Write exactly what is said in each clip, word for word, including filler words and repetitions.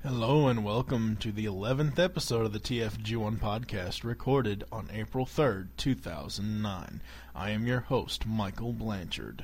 Hello and welcome to the eleventh episode of the T F G one podcast, recorded on April third, two thousand nine. I am your host, Michael Blanchard.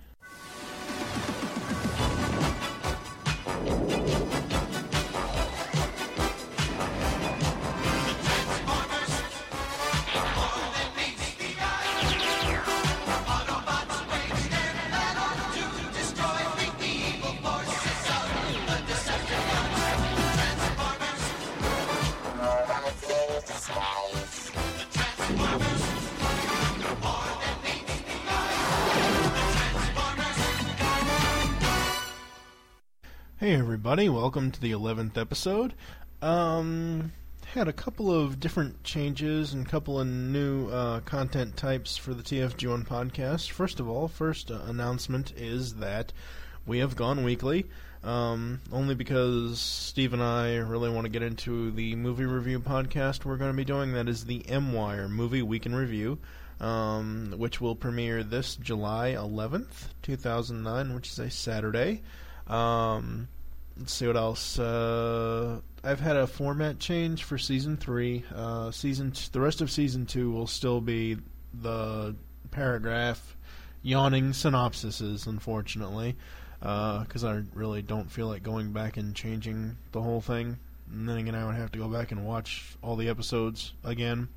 Hey everybody, welcome to the eleventh episode. Um, had a couple of different changes and a couple of new uh, content types for the T F G one podcast. First of all, first uh, announcement is that we have gone weekly, um, only because Steve and I really want to get into the movie review podcast we're going to be doing. That is the M-Wire Movie Week in Review, um, which will premiere this July eleventh, two thousand nine, which is a Saturday. Um, let's see what else. Uh, I've had a format change for season three. Uh, season t- the rest of season two will still be the paragraph yawning synopsises, unfortunately, because uh, I really don't feel like going back and changing the whole thing. And then again, I would have to go back and watch all the episodes again.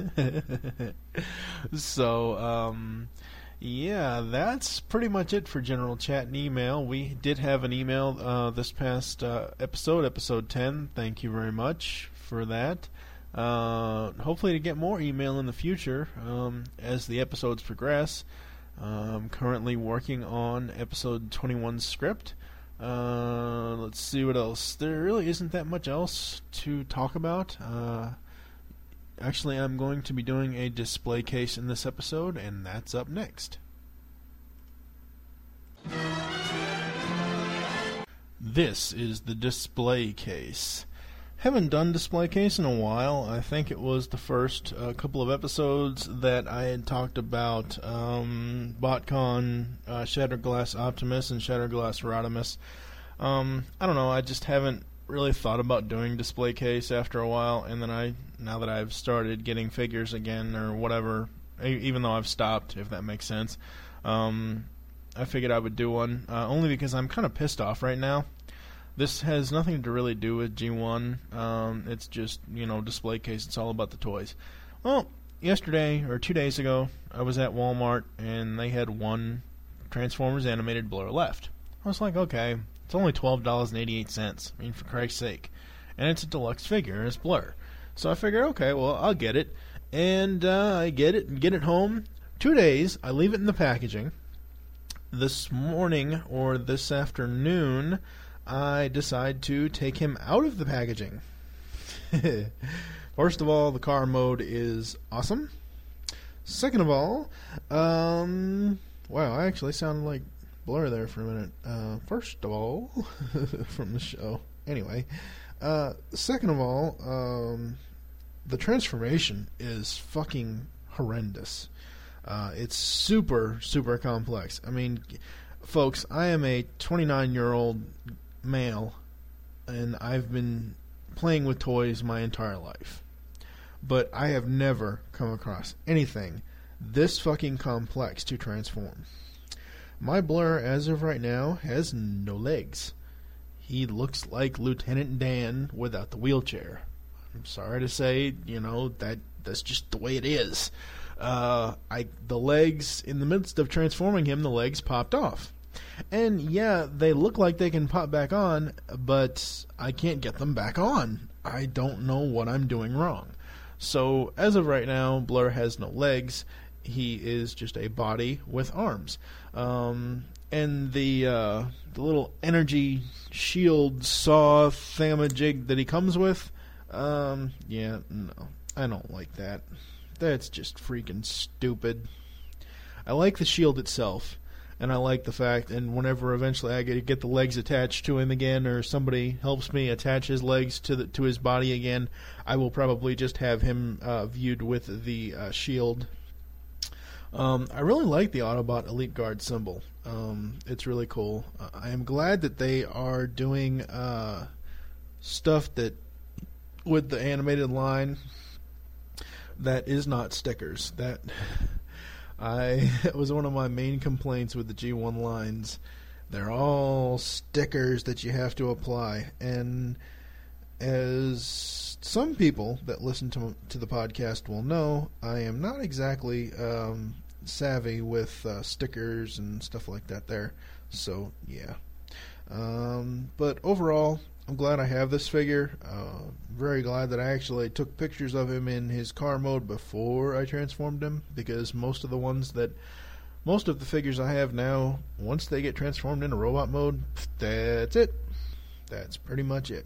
so, um... Yeah, that's pretty much it for general chat and email. We did have an email uh, this past uh, episode, episode ten. Thank you very much for that. Uh, hopefully to get more email in the future um, as the episodes progress. Uh, I'm currently working on episode twenty-one script. Uh, let's see what else. There really isn't that much else to talk about. Uh, Actually, I'm going to be doing a display case in this episode, and that's up next. This is the display case. Haven't done display case in a while. I think it was the first uh, couple of episodes that I had talked about um, BotCon, uh, Shattered Glass Optimus, and Shattered Glass Rodimus. Um, I don't know, I just haven't really thought about doing display case after a while, and then I, now that I've started getting figures again or whatever, even though I've stopped, if that makes sense, um, I figured I would do one, uh, only because I'm kind of pissed off right now. This has nothing to really do with G one, um, it's just, you know, display case, it's all about the toys. Well, yesterday, or two days ago, I was at Walmart, and they had one Transformers animated Blur left. I was like, okay, it's only twelve dollars and eighty-eight cents. I mean, for Christ's sake. And it's a deluxe figure. It's Blur. So I figured, okay, well, I'll get it. And uh, I get it and get it home. Two days, I leave it in the packaging. This morning, or this afternoon, I decide to take him out of the packaging. First of all, the car mode is awesome. Second of all, um, wow, I actually sounded like Blur there for a minute. Uh, first of all, from the show. Anyway, uh, second of all, um, the transformation is fucking horrendous. Uh, it's super, super complex. I mean, folks, I am a twenty-nine-year-old male, and I've been playing with toys my entire life. But I have never come across anything this fucking complex to transform. My Blur, as of right now, has no legs. He looks like Lieutenant Dan without the wheelchair. I'm sorry to say, you know, that that's just the way it is. Uh, I the legs, in the midst of transforming him, the legs popped off. And yeah, they look like they can pop back on, but I can't get them back on. I don't know what I'm doing wrong. So, as of right now, Blur has no legs. He is just a body with arms. Um, and the uh, the little energy shield saw thingamajig that he comes with, um, yeah, no, I don't like that. That's just freaking stupid. I like the shield itself, and I like the fact, and whenever eventually I get to get the legs attached to him again, or somebody helps me attach his legs to the, to his body again, I will probably just have him uh, viewed with the uh, shield. Um, I really like the Autobot Elite Guard symbol. Um, it's really cool. Uh, I am glad that they are doing uh, stuff that with the animated line that is not stickers. That I it was one of my main complaints with the G one lines. They're all stickers that you have to apply, and as some people that listen to to the podcast will know, I am not exactly um, savvy with uh, stickers and stuff like that there. So yeah, um, but overall, I'm glad I have this figure. Uh, very glad that I actually took pictures of him in his car mode before I transformed him, because most of the ones that, most of the figures I have now, once they get transformed into robot mode, that's it. That's pretty much it.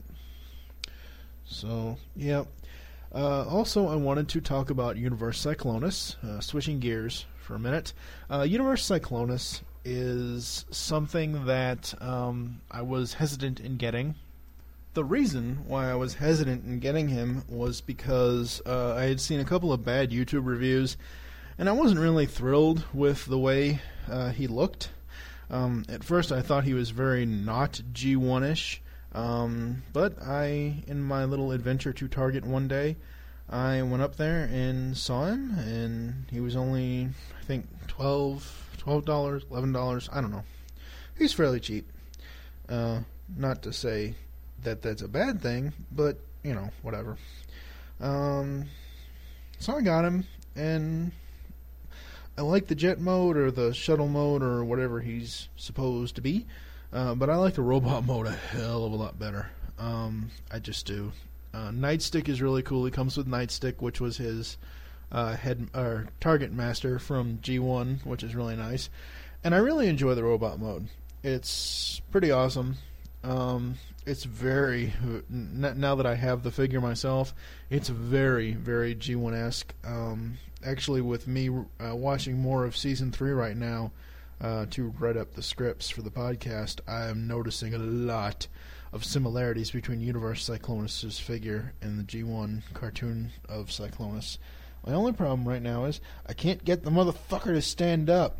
So, yeah. Uh, also, I wanted to talk about Universe Cyclonus, uh, switching gears for a minute. Uh, Universe Cyclonus is something that um, I was hesitant in getting. The reason why I was hesitant in getting him was because uh, I had seen a couple of bad YouTube reviews, and I wasn't really thrilled with the way uh, he looked. Um, at first, I thought he was very not G one-ish, um, but I, in my little adventure to Target one day, I went up there and saw him, and he was only, I think, twelve dollars, twelve dollars, eleven dollars, I don't know. He's fairly cheap. Uh, not to say that that's a bad thing, but, you know, whatever. Um, so I got him, and I like the jet mode, or the shuttle mode, or whatever he's supposed to be, uh, but I like the robot mode a hell of a lot better. Um, I just do. Uh, Nightstick is really cool. He comes with Nightstick, which was his uh, head or target master from G one, which is really nice. And I really enjoy the robot mode. It's pretty awesome. Um, it's very, now that I have the figure myself, it's very, very G one-esque. Um, actually, with me uh, watching more of Season three right now uh, to write up the scripts for the podcast, I'm noticing a lot of similarities between Universe Cyclonus' figure and the G one cartoon of Cyclonus. My only problem right now is I can't get the motherfucker to stand up.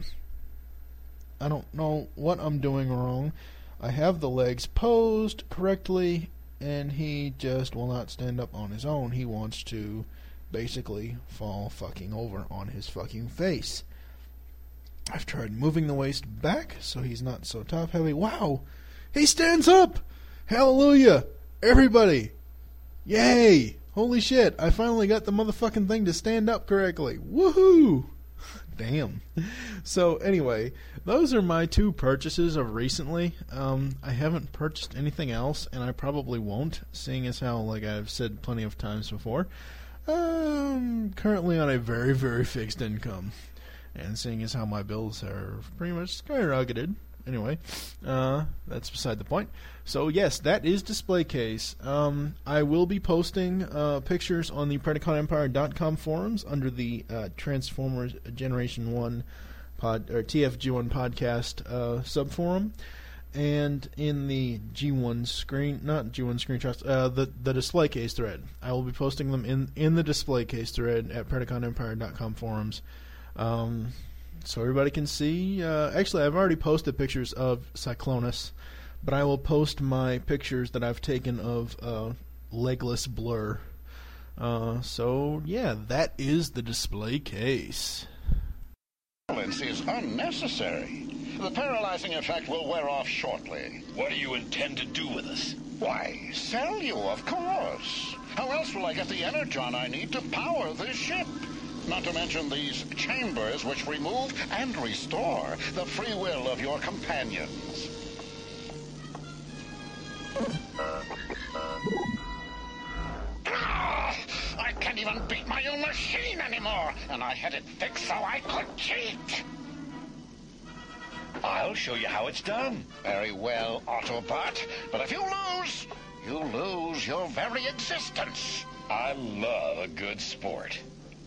I don't know what I'm doing wrong. I have the legs posed correctly, and he just will not stand up on his own. He wants to basically fall fucking over on his fucking face. I've tried moving the waist back so he's not so top heavy. Wow! He stands up! Hallelujah! Everybody! Yay! Holy shit, I finally got the motherfucking thing to stand up correctly. Woohoo! Damn. So anyway, those are my two purchases of recently. Um, I haven't purchased anything else, and I probably won't, seeing as how, like I've said plenty of times before, I'm currently on a very, very fixed income. And seeing as how my bills are pretty much skyrocketed. Anyway, uh, that's beside the point. So yes, that is Display Case. Um, I will be posting uh, pictures on the Predacon Empire dot com forums under the uh, Transformers Generation one pod or T F G one podcast uh, subforum, and in the G one screen, not G one screenshots, uh, the the Display Case thread. I will be posting them in in the Display Case thread at Predacon Empire dot com forums. Um, So everybody can see. Uh, actually, I've already posted pictures of Cyclonus, but I will post my pictures that I've taken of uh, Legless Blur. Uh, so, yeah, that is the Display Case. Violence is unnecessary. The paralyzing effect will wear off shortly. What do you intend to do with us? Why, sell you, of course. How else will I get the energon I need to power this ship? Not to mention these chambers which remove and restore the free will of your companions. Ah, I can't even beat my own machine anymore, and I had it fixed so I could cheat. I'll show you how it's done. Very well, Autobot, but if you lose, you lose your very existence. I love a good sport.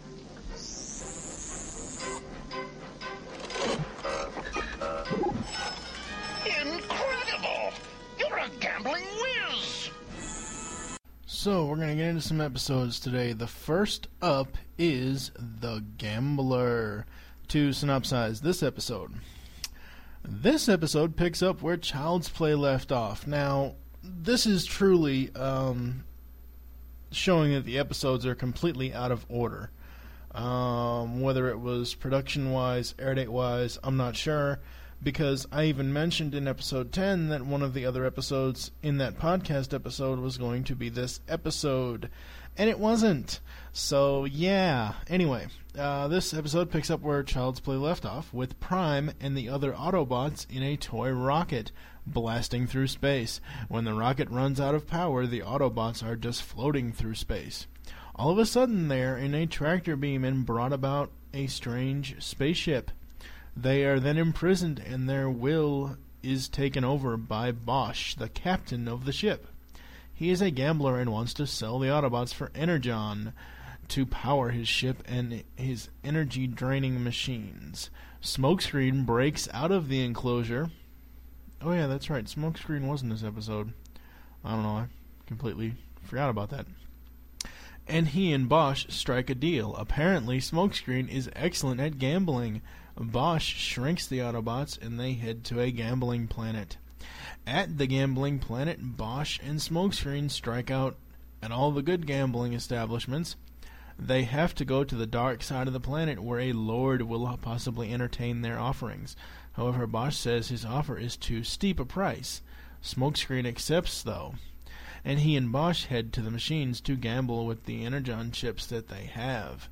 Incredible! You're a gambling whiz! So, we're going to get into some episodes today. The first up is The Gambler. To synopsize this episode. This episode picks up where Child's Play left off. Now, this is truly um, showing that the episodes are completely out of order. Um, whether it was production-wise, air date-wise, I'm not sure, because I even mentioned in episode ten that one of the other episodes in that podcast episode was going to be this episode, and it wasn't. So, yeah. Anyway, uh, this episode picks up where Child's Play left off, with Prime and the other Autobots in a toy rocket blasting through space. When the rocket runs out of power, the Autobots are just floating through space. All of a sudden, they're in a tractor beam and brought about a strange spaceship. They are then imprisoned, and their will is taken over by Bosch, the captain of the ship. He is a gambler and wants to sell the Autobots for Energon to power his ship and his energy-draining machines. Smokescreen breaks out of the enclosure. Oh yeah, that's right, Smokescreen was in this episode. I don't know, I completely forgot about that. And he and Bosch strike a deal. Apparently, Smokescreen is excellent at gambling. Bosch shrinks the Autobots, and they head to a gambling planet. At the gambling planet, Bosch and Smokescreen strike out at all the good gambling establishments. They have to go to the dark side of the planet, where a lord will possibly entertain their offerings. However, Bosch says his offer is too steep a price. Smokescreen accepts, though, and he and Bosch head to the machines to gamble with the Energon chips that they have.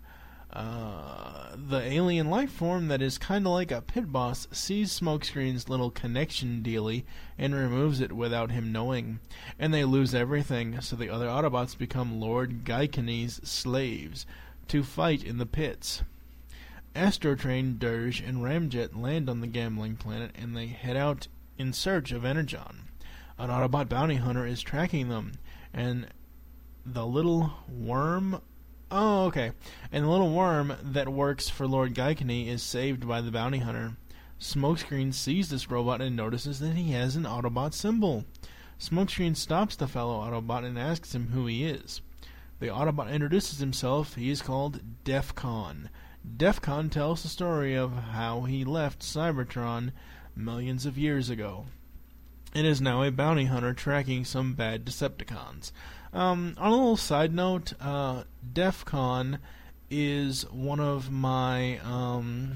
Uh, the alien life form that is kind of like a pit boss sees Smokescreen's little connection dealy and removes it without him knowing, and they lose everything, so the other Autobots become Lord Gaikini's slaves to fight in the pits. Astrotrain, Dirge, and Ramjet land on the gambling planet, and they head out in search of Energon. An Autobot bounty hunter is tracking them, and the little worm... Oh, okay. And the little worm that works for Lord Gaikini is saved by the bounty hunter. Smokescreen sees this robot and notices that he has an Autobot symbol. Smokescreen stops the fellow Autobot and asks him who he is. The Autobot introduces himself. He is called Defcon. Defcon tells the story of how he left Cybertron millions of years ago, and is now a bounty hunter tracking some bad Decepticons. Um, on a little side note, uh, Defcon is one of my, um,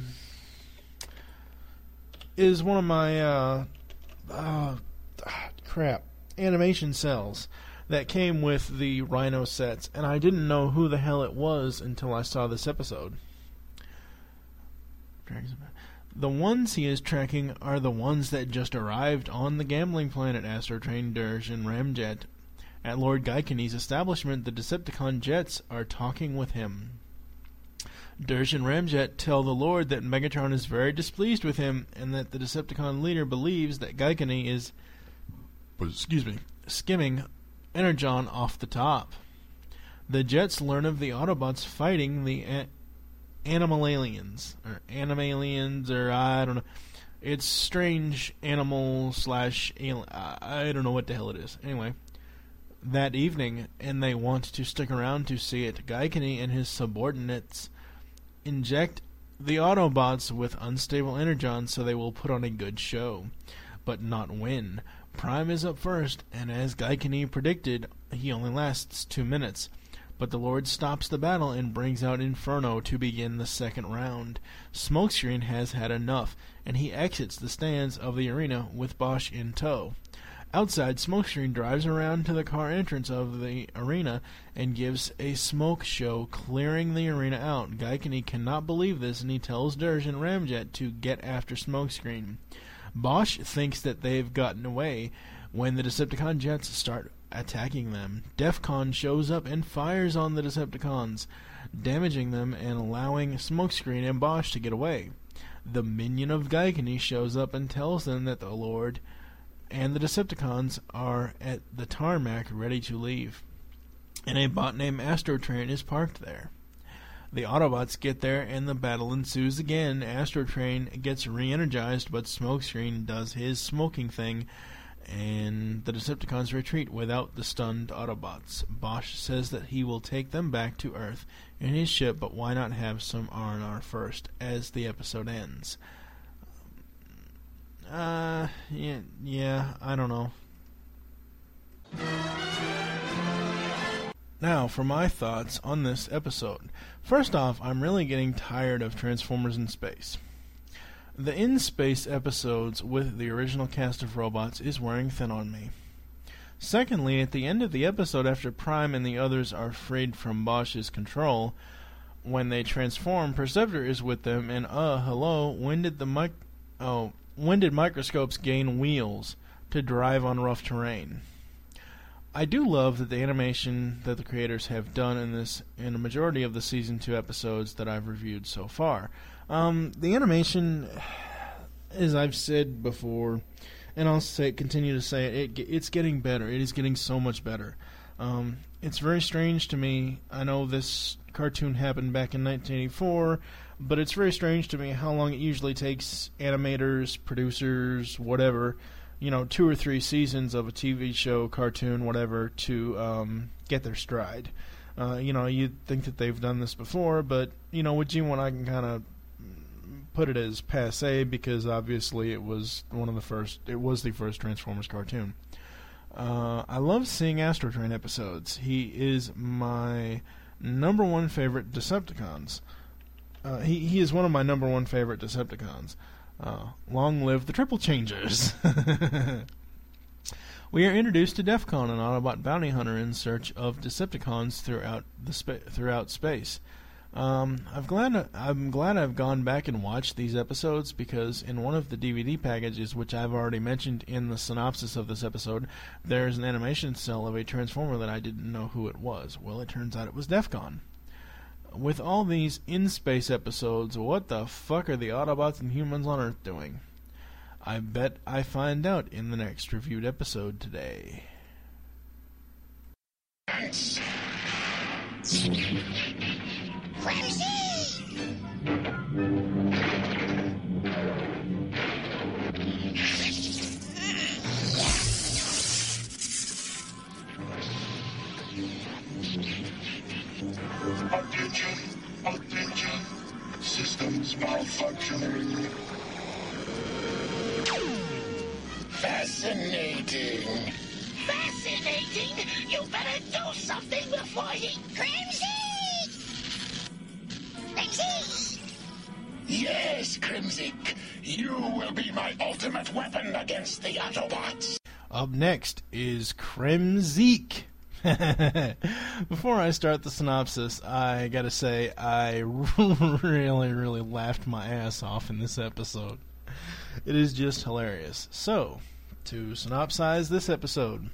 is one of my, uh, uh, ah, crap, animation cells that came with the Rhino sets, and I didn't know who the hell it was until I saw this episode. The ones he is tracking are the ones that just arrived on the gambling planet, Astrotrain, Dirge, and Ramjet. At Lord Gaikini's establishment, the Decepticon jets are talking with him. Dirge and Ramjet tell the Lord that Megatron is very displeased with him, and that the Decepticon leader believes that Gaikini is, excuse me, skimming Energon off the top. The jets learn of the Autobots fighting the a- animal aliens, or animalians, or I don't know. It's strange animal slash alien. I don't know what the hell it is. Anyway, that evening, and they want to stick around to see it, Gaikini and his subordinates inject the Autobots with unstable energon so they will put on a good show, but not win. Prime is up first, and as Gaikini predicted, he only lasts two minutes. But the Lord stops the battle and brings out Inferno to begin the second round. Smokescreen has had enough, and he exits the stands of the arena with Bosch in tow. Outside, Smokescreen drives around to the car entrance of the arena and gives a smoke show, clearing the arena out. Gaikini cannot believe this, and he tells Dirge and Ramjet to get after Smokescreen. Bosch thinks that they've gotten away when the Decepticon jets start attacking them. Defcon shows up and fires on the Decepticons, damaging them and allowing Smokescreen and Bosch to get away. The minion of Gaikini shows up and tells them that the Lord and the Decepticons are at the tarmac ready to leave, and a bot named Astrotrain is parked there. The Autobots get there and the battle ensues again. Astrotrain gets re-energized, but Smokescreen does his smoking thing, and the Decepticons retreat without the stunned Autobots. Bosch says that he will take them back to Earth in his ship, but why not have some R and R first, as the episode ends. Uh, yeah, yeah, I don't know. Now, for my thoughts on this episode. First off, I'm really getting tired of Transformers in space. The in-space episodes with the original cast of robots is wearing thin on me. Secondly, at the end of the episode, after Prime and the others are freed from Bosch's control, when they transform, Perceptor is with them, and uh, hello, when did the mic- oh, when did microscopes gain wheels to drive on rough terrain? I do love that the animation that the creators have done in this, in a majority of the season two episodes that I've reviewed so far. Um, the animation, as I've said before, and I'll say, continue to say it, it, it's getting better. It is getting so much better. Um, it's very strange to me. I know this cartoon happened back in nineteen eighty-four, but it's very strange to me how long it usually takes animators, producers, whatever, you know, two or three seasons of a T V show, cartoon, whatever, to um, get their stride. Uh, you know, you'd think that they've done this before, but, you know, with G one I can kind of put it as passe because obviously it was one of the first, it was the first Transformers cartoon. Uh, I love seeing Astro Train episodes. He is my number one favorite Decepticons. Uh, he, he is one of my number one favorite Decepticons. Uh, long live the Triple Changers. We are introduced to Defcon, an Autobot bounty hunter in search of Decepticons throughout the spa- throughout space. Um, I'm glad I'm glad I've gone back and watched these episodes because in one of the D V D packages, which I've already mentioned in the synopsis of this episode, there's an animation cell of a Transformer that I didn't know who it was. Well, it turns out it was Defcon. With all these in-space episodes, what the fuck are the Autobots and humans on Earth doing? I bet I find out in the next reviewed episode today. Attention, attention, systems malfunctioning. Fascinating. Fascinating? You better do something before he... Crimson! Crimson! Yes, Crimsic, you will be my ultimate weapon against the Autobots. Up next is Kremzeek. Before I start the synopsis, I gotta say I really, really laughed my ass off in this episode. It is just hilarious. So, to synopsize this episode,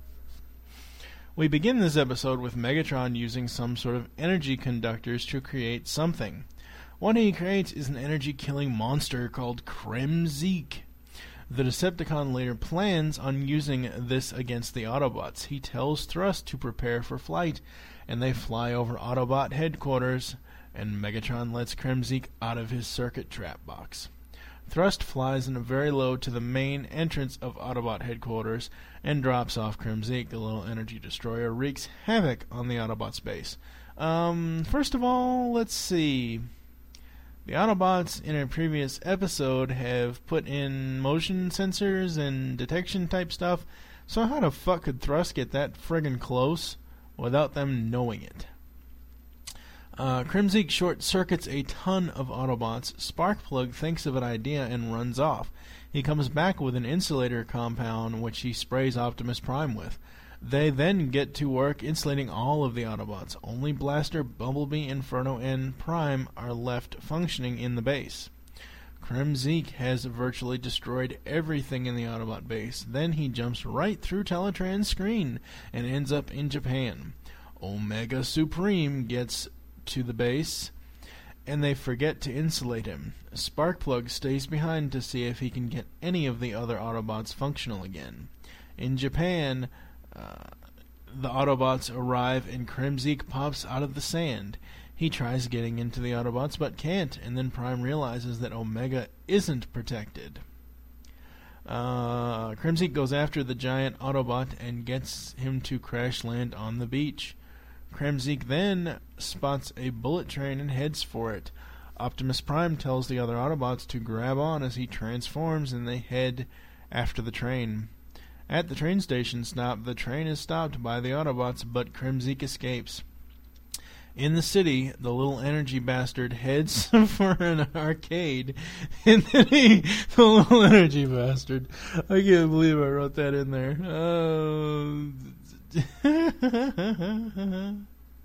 we begin this episode with Megatron using some sort of energy conductors to create something. What he creates is an energy-killing monster called Kremzeek. The Decepticon later plans on using this against the Autobots. He tells Thrust to prepare for flight, and they fly over Autobot headquarters, and Megatron lets Kremzeek out of his circuit trap box. Thrust flies in very low to the main entrance of Autobot headquarters and drops off Kremzeek. The little energy destroyer wreaks havoc on the Autobots base. Um, first of all, let's see... The Autobots in a previous episode have put in motion sensors and detection type stuff, so how the fuck could Thrust get that friggin' close without them knowing it? Uh, Kremzeek short-circuits a ton of Autobots. Sparkplug thinks of an idea and runs off. He comes back with an insulator compound which he sprays Optimus Prime with. They then get to work insulating all of the Autobots. Only Blaster, Bumblebee, Inferno, and Prime are left functioning in the base. Kremzeek has virtually destroyed everything in the Autobot base. Then he jumps right through Teletran's screen and ends up in Japan. Omega Supreme gets to the base, and they forget to insulate him. Sparkplug stays behind to see if he can get any of the other Autobots functional again. In Japan... Uh, the Autobots arrive and Kremzeek pops out of the sand. He tries getting into the Autobots but can't, and then Prime realizes that Omega isn't protected. Uh, Kremzeek goes after the giant Autobot and gets him to crash land on the beach. Kremzeek then spots a bullet train and heads for it. Optimus Prime tells the other Autobots to grab on as he transforms, and they head after the train. At the train station stop, the train is stopped by the Autobots, but Kremzeek escapes. In the city, the little energy bastard heads for an arcade, and then he, the little energy bastard, I can't believe I wrote that in there. Oh,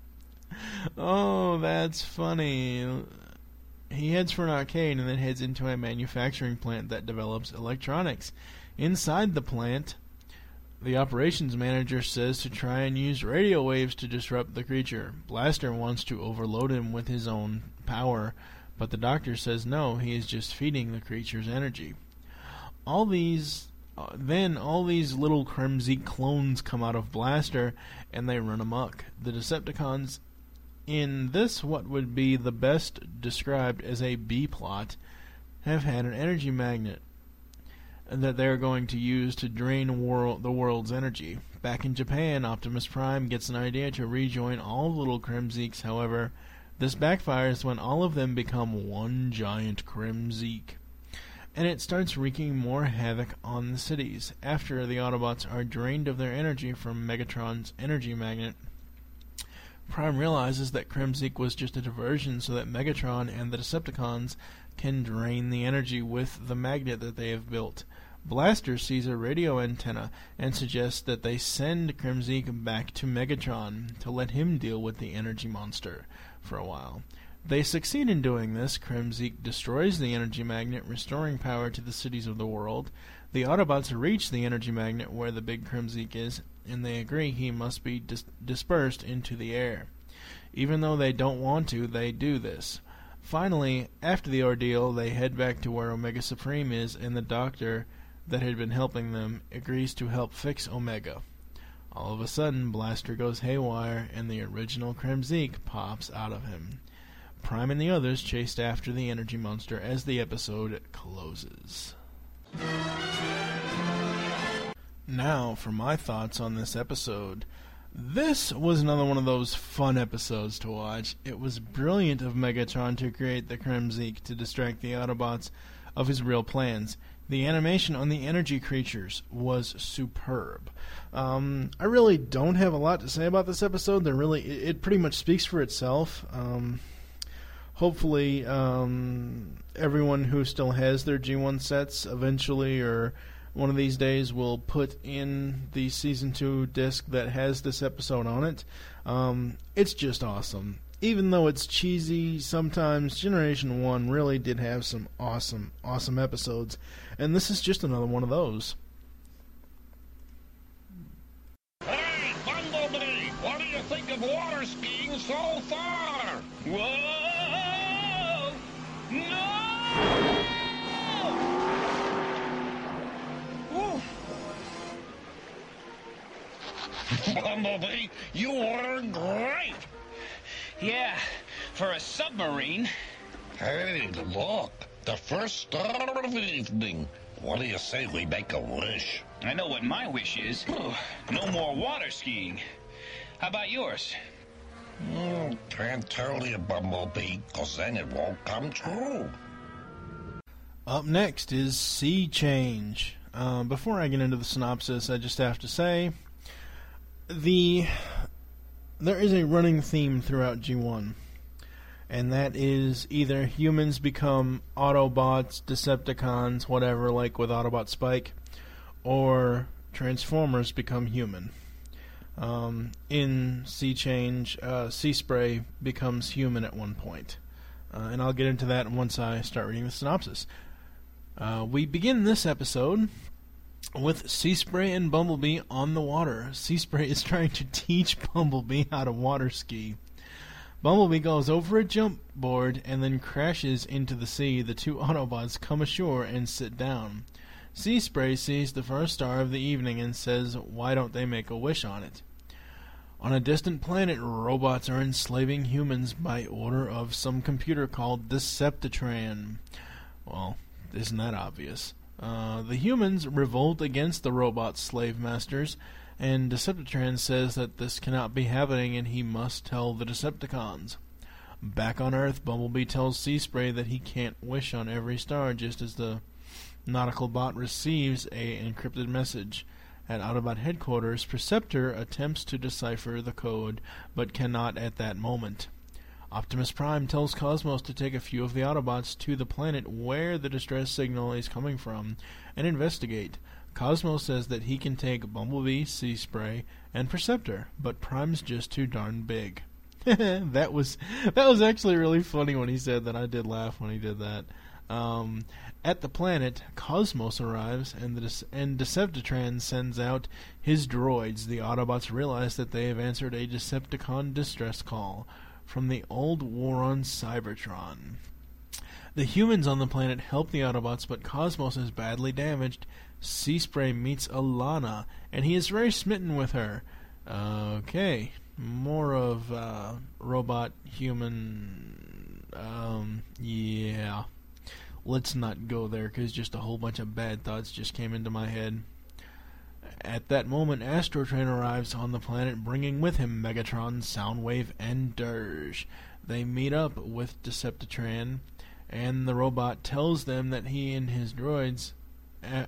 oh that's funny. He heads for an arcade and then heads into a manufacturing plant that develops electronics. Inside the plant, the operations manager says to try and use radio waves to disrupt the creature. Blaster wants to overload him with his own power, but the doctor says no, he is just feeding the creature's energy. All these, uh, then all these little Kremzeek clones come out of Blaster, and they run amok. The Decepticons, in this what would be the best described as a B-plot, have had an energy magnet that they're going to use to drain world, the world's energy. Back in Japan, Optimus Prime gets an idea to rejoin all the little Kremzeeks. However, this backfires when all of them become one giant Kremzeek, and it starts wreaking more havoc on the cities. After the Autobots are drained of their energy from Megatron's energy magnet, Prime realizes that Kremzeek was just a diversion so that Megatron and the Decepticons can drain the energy with the magnet that they have built. Blaster sees a radio antenna and suggests that they send Kremzeek back to Megatron to let him deal with the energy monster for a while. They succeed in doing this. Kremzeek destroys the energy magnet, restoring power to the cities of the world. The Autobots reach the energy magnet where the big Kremzeek is, and they agree he must be dis- dispersed into the air. Even though they don't want to, they do this. Finally, after the ordeal, they head back to where Omega Supreme is, and the doctor that had been helping them agrees to help fix Omega. All of a sudden, Blaster goes haywire, and the original Kremzeek pops out of him. Prime and the others chased after the energy monster as the episode closes. Now, for my thoughts on this episode. This was another one of those fun episodes to watch. It was brilliant of Megatron to create the Kremzeek to distract the Autobots of his real plans. The animation on the energy creatures was superb. Um, I really don't have a lot to say about this episode. They're really, it, it pretty much speaks for itself. Um, hopefully, um, everyone who still has their G one sets eventually, or one of these days, will put in the Season two disc that has this episode on it. Um, it's just awesome. Even though it's cheesy, sometimes Generation one really did have some awesome, awesome episodes. And this is just another one of those. Hey, Bumblebee! What do you think of water skiing so far? Whoa! No! Bumblebee, you were great! Yeah, for a submarine. Hey, look, the first star of the evening. What do you say we make a wish? I know what my wish is. No more water skiing. How about yours? Mm, can't tell you, Bumblebee, because then it won't come true. Up next is Sea Change. Uh, before I get into the synopsis, I just have to say, the there is a running theme throughout G one, and that is either humans become Autobots, Decepticons, whatever, like with Autobot Spike, or Transformers become human. Um, in Sea Change, uh, Sea Spray becomes human at one point, uh, and I'll get into that once I start reading the synopsis. Uh, we begin this episode with Sea Spray and Bumblebee on the water. Sea Spray is trying to teach Bumblebee how to water ski. Bumblebee goes over a jump board and then crashes into the sea. The two Autobots come ashore and sit down. Sea Spray sees the first star of the evening and says, why don't they make a wish on it? On a distant planet, robots are enslaving humans by order of some computer called Deceptitran. Well, isn't that obvious? Uh, the humans revolt against the robot slave masters, and Deceptitran says that this cannot be happening and he must tell the Decepticons. Back on Earth, Bumblebee tells Sea Spray that he can't wish on every star, just as the nautical bot receives a encrypted message. At Autobot headquarters, Perceptor attempts to decipher the code, but cannot at that moment. Optimus Prime tells Cosmos to take a few of the Autobots to the planet where the distress signal is coming from and investigate. Cosmos says that he can take Bumblebee, Sea Spray, and Perceptor, but Prime's just too darn big. that was that was actually really funny when he said that. I did laugh when he did that. Um, at the planet, Cosmos arrives, and the De- and Decepticon sends out his droids. The Autobots realize that they have answered a Decepticon distress call from the old war on Cybertron. The humans on the planet help the Autobots, but Cosmos is badly damaged. Sea Spray meets Alana, and he is very smitten with her. Okay, more of uh, robot human. Um, yeah. Let's not go there, because just a whole bunch of bad thoughts just came into my head. At that moment, Astrotrain arrives on the planet, bringing with him Megatron, Soundwave, and Dirge. They meet up with Decepticon, and the robot tells them that he and his droids... Uh,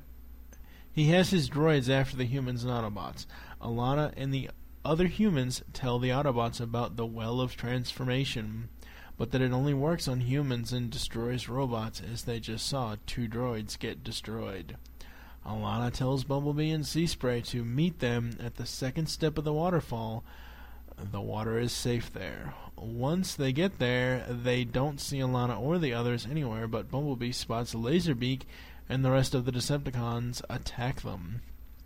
he has his droids after the humans and Autobots. Alana and the other humans tell the Autobots about the Well of Transformation, but that it only works on humans and destroys robots, as they just saw two droids get destroyed. Alana tells Bumblebee and Sea Spray to meet them at the second step of the waterfall. The water is safe there. Once they get there, they don't see Alana or the others anywhere, but Bumblebee spots Laserbeak, and the rest of the Decepticons attack them.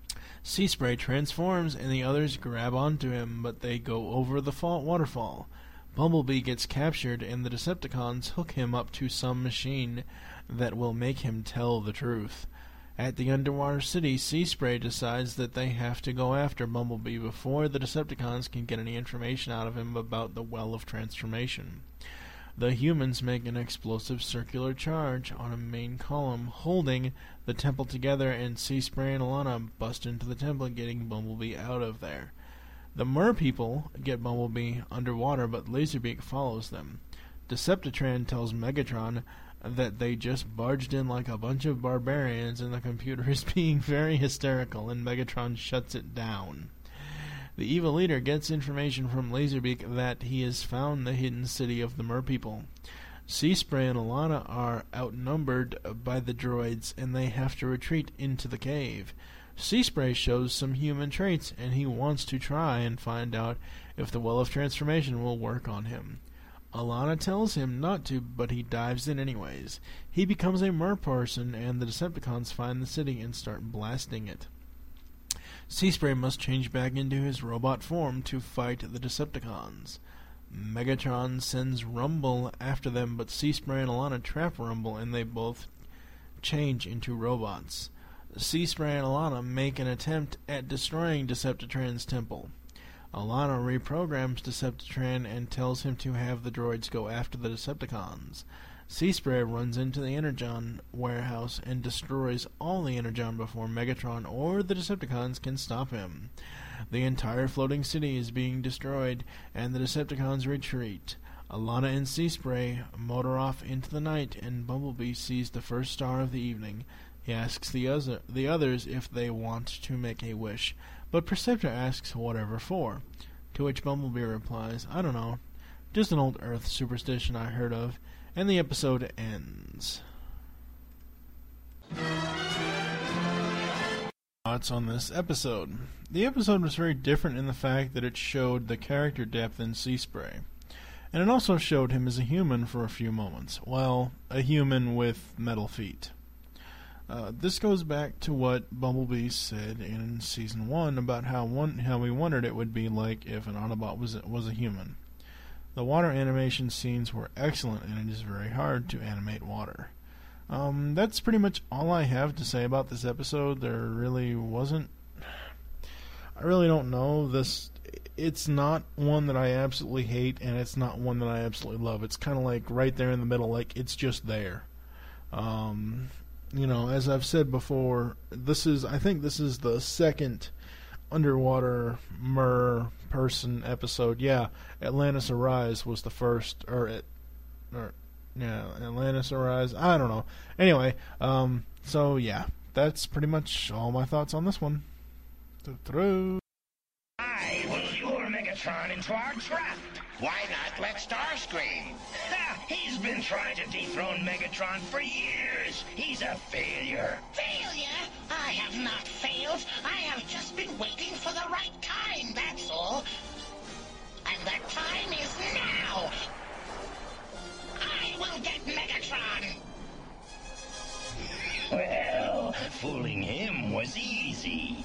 Sea Spray transforms, and the others grab onto him, but they go over the fault waterfall. Bumblebee gets captured, and the Decepticons hook him up to some machine that will make him tell the truth. At the underwater city, Sea Spray decides that they have to go after Bumblebee before the Decepticons can get any information out of him about the Well of Transformation. The humans make an explosive circular charge on a main column, holding the temple together, and Sea Spray and Alana bust into the temple, getting Bumblebee out of there. The Mer people get Bumblebee underwater, but Laserbeak follows them. Decepticon tells Megatron that they just barged in like a bunch of barbarians, and the computer is being very hysterical, and Megatron shuts it down. The evil leader gets information from Laserbeak that he has found the hidden city of the Mer people. Sea Spray and Alana are outnumbered by the droids, and they have to retreat into the cave. Sea Spray shows some human traits, and he wants to try and find out if the Well of Transformation will work on him. Alana tells him not to, but he dives in anyways. He becomes a mer person, and the Decepticons find the city and start blasting it. Sea Spray must change back into his robot form to fight the Decepticons. Megatron sends Rumble after them, but Sea Spray and Alana trap Rumble, and they both change into robots. Sea Spray and Alana make an attempt at destroying Decepticron's temple. Alana reprograms Decepticon and tells him to have the droids go after the Decepticons. Sea Spray runs into the Energon warehouse and destroys all the Energon before Megatron or the Decepticons can stop him. The entire floating city is being destroyed, and the Decepticons retreat. Alana and Sea Spray motor off into the night, and Bumblebee sees the first star of the evening. He asks the, other, the others if they want to make a wish, but Perceptor asks whatever for, to which Bumblebee replies, I don't know, just an old Earth superstition I heard of, and the episode ends. Thoughts on this episode. The episode was very different in the fact that it showed the character depth in Sea Spray, and it also showed him as a human for a few moments. Well, a human with metal feet. Uh, this goes back to what Bumblebee said in Season one about how one how he wondered it would be like if an Autobot was, was a human. The water animation scenes were excellent, and it is very hard to animate water. Um, that's pretty much all I have to say about this episode. There really wasn't... I really don't know. This, it's not one that I absolutely hate, and it's not one that I absolutely love. It's kind of like right there in the middle, like it's just there. Um, you know, as I've said before, this is, I think this is the second underwater mer person episode. Yeah, Atlantis Arise was the first, or it, or yeah, Atlantis Arise. I don't know. Anyway, um, so yeah, that's pretty much all my thoughts on this one. The throw. I will lure Megatron into our trap. Why not let Starscream? Ha! He's been trying to dethrone Megatron for years. He's a failure. Failure? I have not failed. I have just been waiting for the right time, that's all. And the time is now. I will get Megatron. Well, fooling him was easy.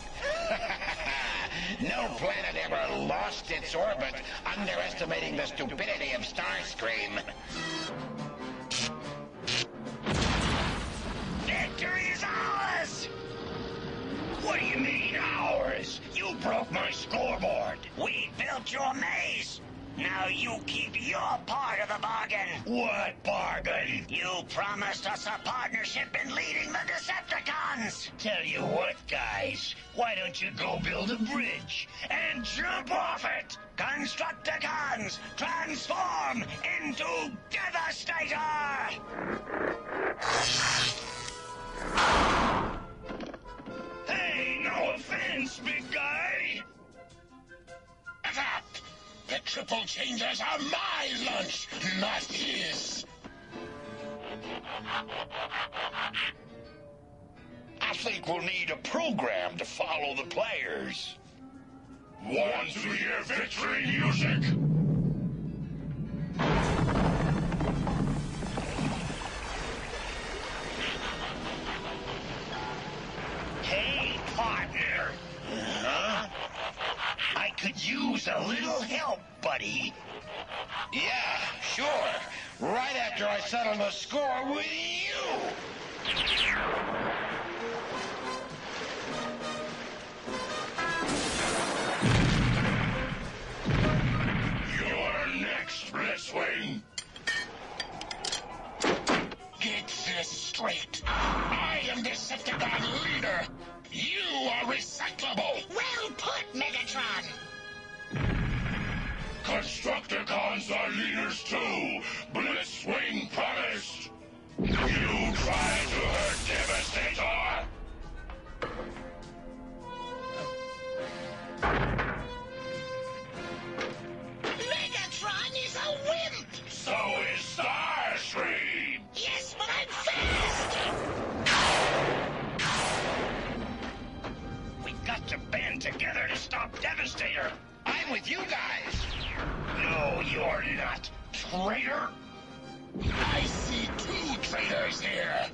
No planet ever lost its orbit underestimating the stupidity of Starscream. Victory is ours! What do you mean, ours? You broke my scoreboard. We built your maze. Now you keep your part of the bargain. What bargain? You promised us a partnership in leading the Decepticons. Tell you what, guys. Why don't you go build a bridge and jump off it? Constructicons, transform into Devastator! Hey, no offense, big guy. Shut up! The triple changers are my lunch, not his. I think we'll need a program to follow the players. Want to hear victory music? Hey, partner. Huh? I could use a little help, buddy. Yeah, sure. Right after I settle the score with you. You're next, Blitzwing. Get this straight. I am Decepticon leader. You are recyclable. Well put, Megatron. Constructicons are leaders too. Blitzwing promised. You tried to hurt Devastator. Megatron is a wimp. So is Starscream. Yes, but I'm fast. We've got to band together to stop Devastator. I'm with you guys. No, you're not, traitor. I see two traitors here.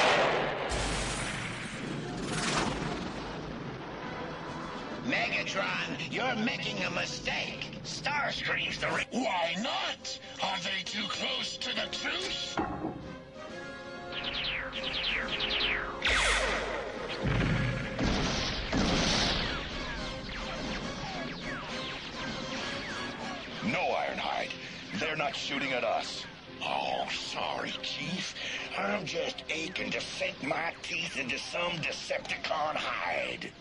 Megatron, you're making a mistake. Starscream's the re- Why not? Are they too close to the truth? No, Ironhide. They're not shooting at us. Oh, sorry, Chief. I'm just aching to sink my teeth into some Decepticon hide.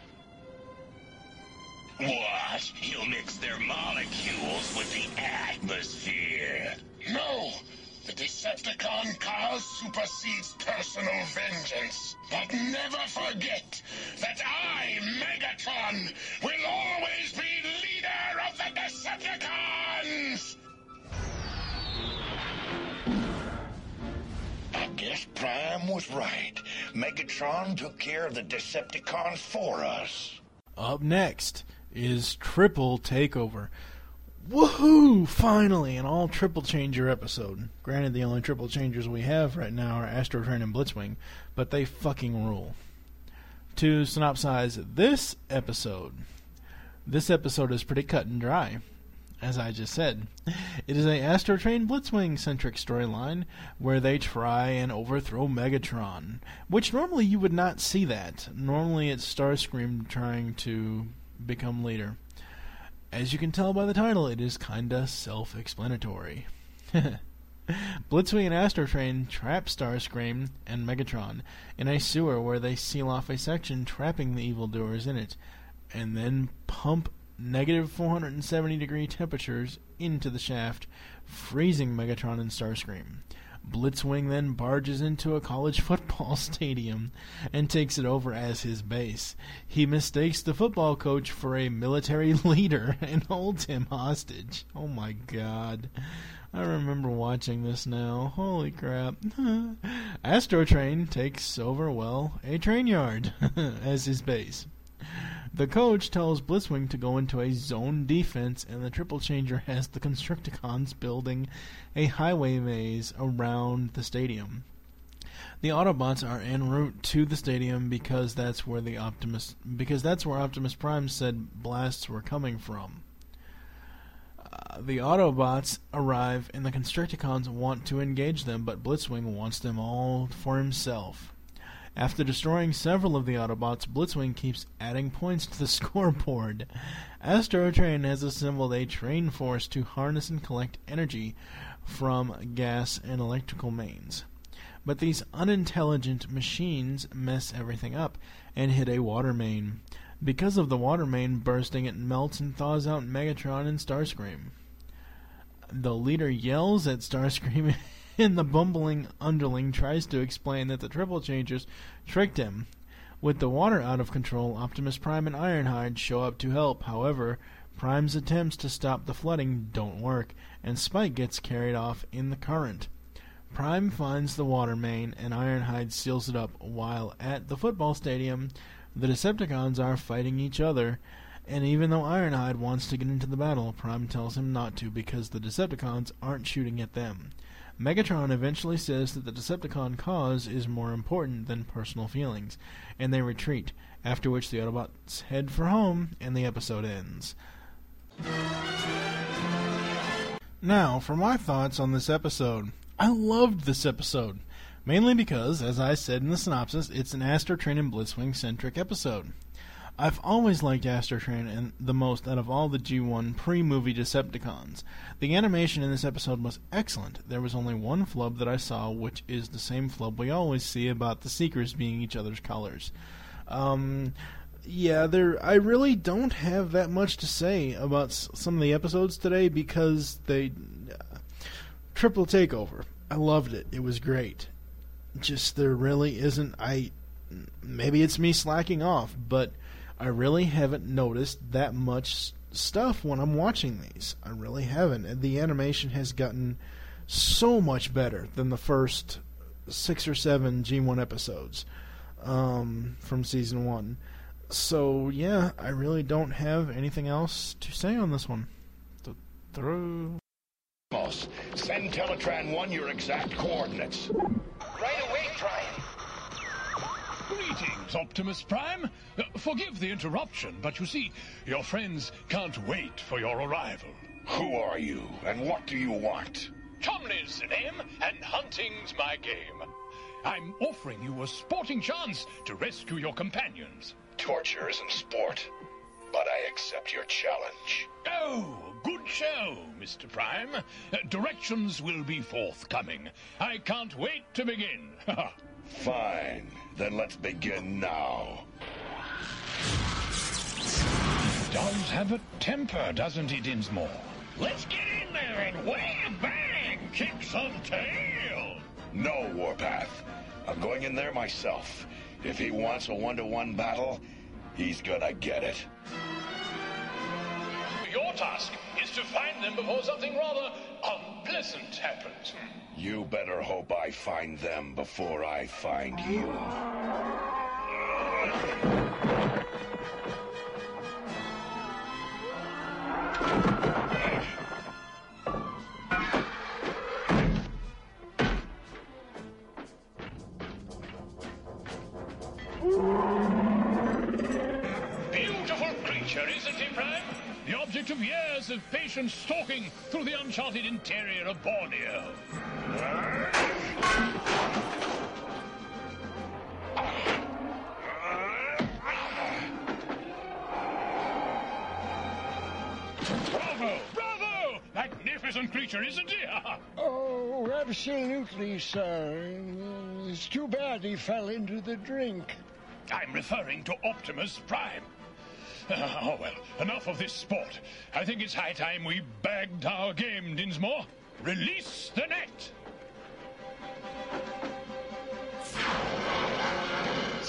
What? He'll mix their molecules with the atmosphere. No. The Decepticon cause supersedes personal vengeance. But never forget that I, Megatron, will always be leader of the Decepticons! I guess Prime was right. Megatron took care of the Decepticons for us. Up next is Triple Takeover. Woohoo! Finally, an all Triple Changer episode. Granted, the only Triple Changers we have right now are Astrotrain and Blitzwing, but they fucking rule. To synopsize this episode, this episode is pretty cut and dry. As I just said, it is a Astrotrain Blitzwing-centric storyline where they try and overthrow Megatron, which normally you would not see that. Normally it's Starscream trying to become leader. As you can tell by the title, it is kinda self-explanatory. Blitzwing and Astrotrain trap Starscream and Megatron in a sewer where they seal off a section trapping the evildoers in it, and then pump negative four hundred seventy degree temperatures into the shaft, freezing Megatron and Starscream. Blitzwing then barges into a college football stadium and takes it over as his base. He mistakes the football coach for a military leader and holds him hostage. Oh my god. I remember watching this now. Holy crap. Astrotrain takes over, well, a train yard as his base. The coach tells Blitzwing to go into a zone defense, and the Triple Changer has the Constructicons building a highway maze around the stadium. The Autobots are en route to the stadium because that's where the Optimus because that's where Optimus Prime said blasts were coming from. Uh, the Autobots arrive, and the Constructicons want to engage them, but Blitzwing wants them all for himself. After destroying several of the Autobots, Blitzwing keeps adding points to the scoreboard. Astrotrain has assembled a train force to harness and collect energy from gas and electrical mains. But these unintelligent machines mess everything up and hit a water main. Because of the water main bursting, it melts and thaws out Megatron and Starscream. The leader yells at Starscream, and the bumbling underling tries to explain that the Triple Changers tricked him. With the water out of control, Optimus Prime and Ironhide show up to help. However, Prime's attempts to stop the flooding don't work, and Spike gets carried off in the current. Prime finds the water main, and Ironhide seals it up, while at the football stadium, the Decepticons are fighting each other, and even though Ironhide wants to get into the battle, Prime tells him not to because the Decepticons aren't shooting at them. Megatron eventually says that the Decepticon cause is more important than personal feelings, and they retreat, after which the Autobots head for home, and the episode ends. Now, for my thoughts on this episode. I loved this episode, mainly because, as I said in the synopsis, it's an Astrotrain and Blitzwing-centric episode. I've always liked Astrotrain and the most out of all the G one pre-movie Decepticons. The animation in this episode was excellent. There was only one flub that I saw, which is the same flub we always see about the Seekers being each other's colors. Um, yeah, there. I really don't have that much to say about s- some of the episodes today because they... Uh, Triple Takeover. I loved it. It was great. Just there really isn't... I Maybe it's me slacking off, but... I really haven't noticed that much stuff when I'm watching these. I really haven't. And the animation has gotten so much better than the first six or seven G one episodes um, from Season one. So, yeah, I really don't have anything else to say on this one. Through. Boss, send Teletran one your exact coordinates. Right away, Prime. Greetings, Optimus Prime. Uh, forgive the interruption, but you see, your friends can't wait for your arrival. Who are you, and what do you want? Chumley's the name, and hunting's my game. I'm offering you a sporting chance to rescue your companions. Torture isn't sport, but I accept your challenge. Oh, good show, Mister Prime. Uh, directions will be forthcoming. I can't wait to begin. Fine. Then let's begin now. He does have a temper, doesn't he, Dinsmore? Let's get in there and wham, bang, kick some tail. No, Warpath. I'm going in there myself. If he wants a one-to-one battle, he's gonna get it. Your task is to find them before something rather unpleasant happens. You better hope I find them before I find you. Beautiful creature, isn't he, Prime? The object of years of patient stalking through the uncharted interior of Borneo. Bravo! Bravo! Magnificent creature, isn't he? Oh, absolutely, sir. It's too bad he fell into the drink. I'm referring to Optimus Prime. Oh, well, enough of this sport. I think it's high time we bagged our game, Dinsmore. Release the net!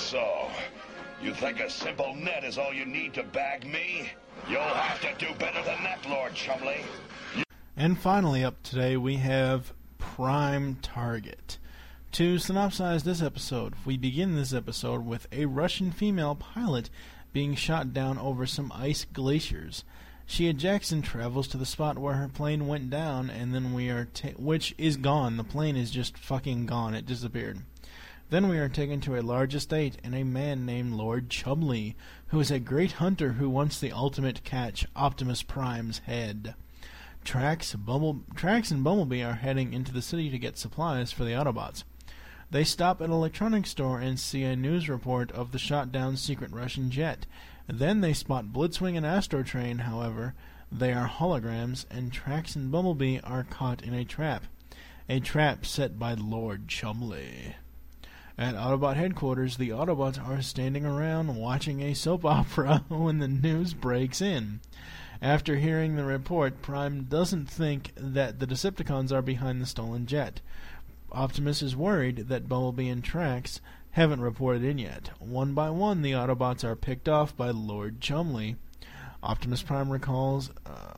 So, you think a simple net is all you need to bag me? You'll have to do better than that, Lord Chumley. You- and finally up today we have Prime Target. To synopsize this episode, we begin this episode with a Russian female pilot being shot down over some ice glaciers. Shia Jackson travels to the spot where her plane went down, and then we are ta- which is gone. The plane is just fucking gone. It disappeared. Then we are taken to a large estate and a man named Lord Chumley, who is a great hunter who wants the ultimate catch, Optimus Prime's head. Trax, Bumble, Trax and Bumblebee are heading into the city to get supplies for the Autobots. They stop at an electronics store and see a news report of the shot-down secret Russian jet. Then they spot Blitzwing and Astrotrain, however. They are holograms, and Trax and Bumblebee are caught in a trap. A trap set by Lord Chumley. At Autobot headquarters, the Autobots are standing around watching a soap opera when the news breaks in. After hearing the report, Prime doesn't think that the Decepticons are behind the stolen jet. Optimus is worried that Bumblebee and Trax haven't reported in yet. One by one, the Autobots are picked off by Lord Chumley. Optimus Prime recalls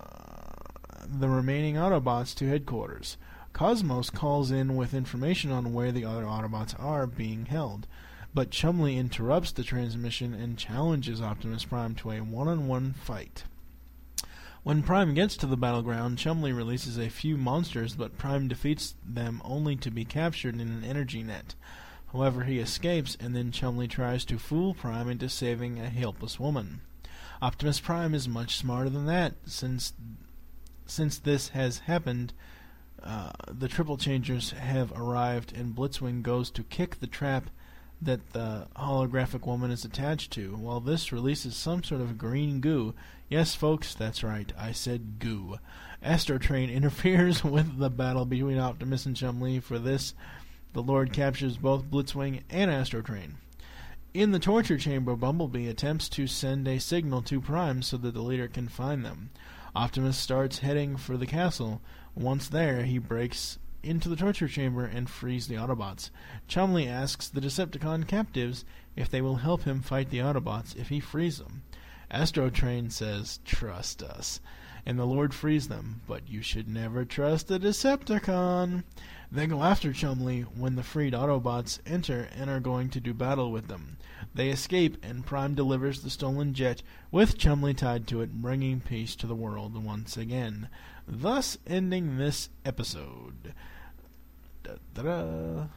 uh, the remaining Autobots to headquarters. Cosmos calls in with information on where the other Autobots are being held, but Chumley interrupts the transmission and challenges Optimus Prime to a one-on-one fight. When Prime gets to the battleground, Chumley releases a few monsters, but Prime defeats them only to be captured in an energy net. However, he escapes, and then Chumley tries to fool Prime into saving a helpless woman. Optimus Prime is much smarter than that. Since since this has happened, uh, the Triple Changers have arrived, and Blitzwing goes to kick the trap that the holographic woman is attached to, while this releases some sort of green goo. Yes, folks, that's right, I said goo. Astrotrain interferes with the battle between Optimus and Chumley. For this, the Lord captures both Blitzwing and Astrotrain. In the torture chamber, Bumblebee attempts to send a signal to Prime so that the leader can find them. Optimus starts heading for the castle. Once there, he breaks into the torture chamber and frees the Autobots. Chumley asks the Decepticon captives if they will help him fight the Autobots if he frees them. Astrotrain says, "Trust us," and the Lord frees them, but you should never trust a Decepticon. They go after Chumley when the freed Autobots enter and are going to do battle with them. They escape, and Prime delivers the stolen jet with Chumley tied to it, bringing peace to the world once again, thus ending this episode. Da-da-da.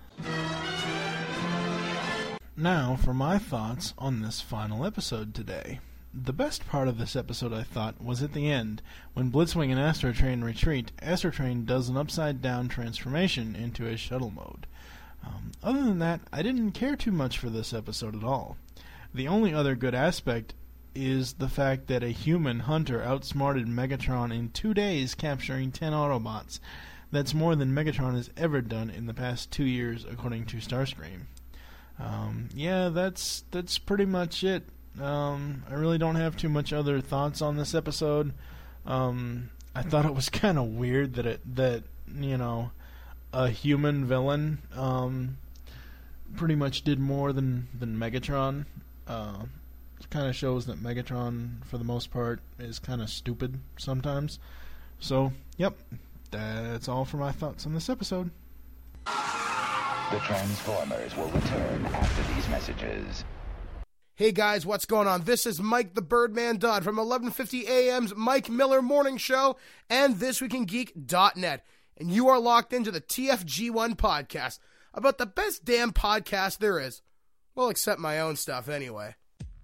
Now for my thoughts on this final episode today. The best part of this episode, I thought, was at the end. When Blitzwing and Astrotrain retreat, Astrotrain does an upside-down transformation into a shuttle mode. Um, other than that, I didn't care too much for this episode at all. The only other good aspect is the fact that a human hunter outsmarted Megatron in two days, capturing ten Autobots. That's more than Megatron has ever done in the past two years, according to Starscream. Um, yeah, that's that's pretty much it. Um, I really don't have too much other thoughts on this episode. Um, I thought it was kind of weird that it that you know a human villain um, pretty much did more than than Megatron. Uh, it kind of shows that Megatron, for the most part, is kind of stupid sometimes. So, yep, that's all for my thoughts on this episode. The Transformers will return after these messages. Hey guys, what's going on? This is Mike the Birdman Dodd from eleven fifty A M's Mike Miller Morning Show and This Week in Geek dot net. And you are locked into the T F G one podcast, about the best damn podcast there is. Well, except my own stuff anyway.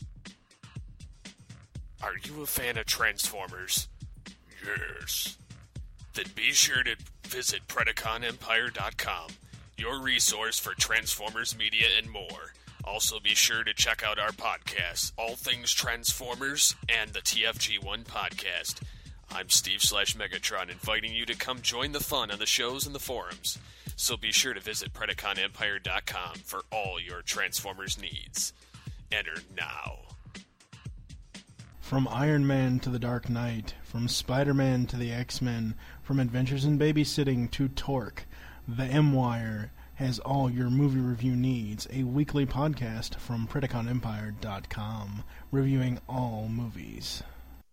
Are you a fan of Transformers? Yes. Then be sure to visit Predacon Empire dot com, your resource for Transformers media and more. Also be sure to check out our podcasts, All Things Transformers and the T F G one Podcast. I'm Steve slash Megatron, inviting you to come join the fun on the shows and the forums. So be sure to visit Predacon Empire dot com for all your Transformers needs. Enter now. From Iron Man to the Dark Knight, from Spider-Man to the X-Men, from Adventures in Babysitting to Torque, the M-Wire has all your movie review needs, a weekly podcast from Predacon Empire dot com, reviewing all movies.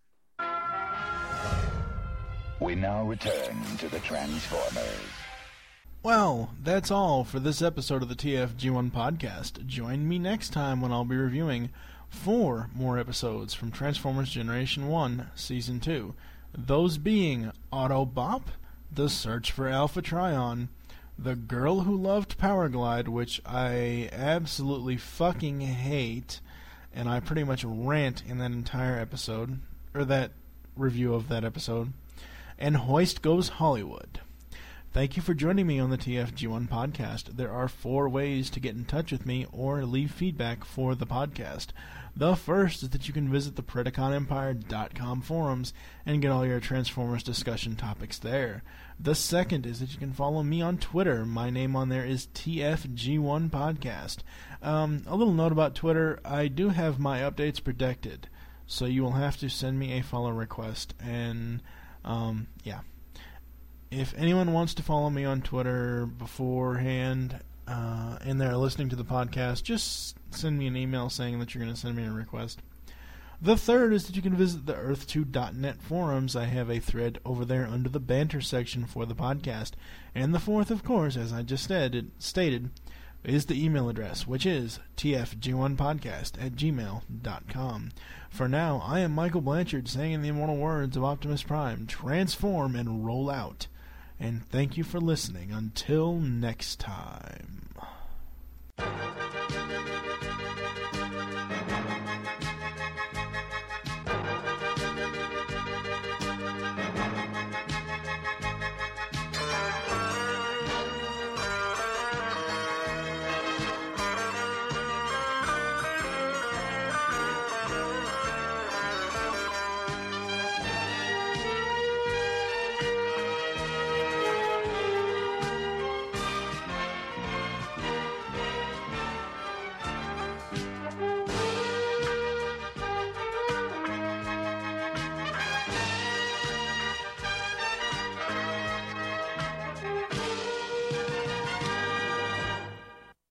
We now return to the Transformers. Well, that's all for this episode of the T F G one podcast. Join me next time when I'll be reviewing four more episodes from Transformers Generation one, Season two. Those being Autobop, The Search for Alpha Trion, The Girl Who Loved Powerglide, which I absolutely fucking hate, and I pretty much rant in that entire episode, or that review of that episode, and Hoist Goes Hollywood. Thank you for joining me on the T F G one podcast. There are four ways to get in touch with me or leave feedback for the podcast. The first is that you can visit the Predacon Empire dot com forums and get all your Transformers discussion topics there. The second is that you can follow me on Twitter. My name on there is T F G one Podcast. Um, a little note about Twitter, I do have my updates protected, so you will have to send me a follow request, and um, yeah. If anyone wants to follow me on Twitter beforehand uh, and they're listening to the podcast, just send me an email saying that you're going to send me a request. The third is that you can visit the Earth two dot net forums. I have a thread over there under the banter section for the podcast. And the fourth, of course, as I just said, stated, is the email address, which is T F G one podcast at gmail dot com. For now, I am Michael Blanchard saying in the immortal words of Optimus Prime, transform and roll out. And thank you for listening. Until next time.